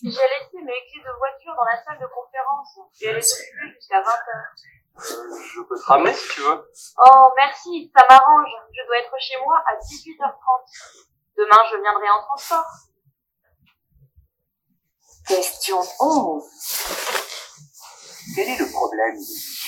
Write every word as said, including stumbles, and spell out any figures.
J'ai laissé mes clés de voiture dans la salle de conférence et elle est occupée jusqu'à vingt heures. Euh, je peux te ramener si tu veux. Oh, merci, ça m'arrange. Je dois être chez moi à dix-huit heures trente. Demain, je viendrai en transport. Question onze. Quel est le problème?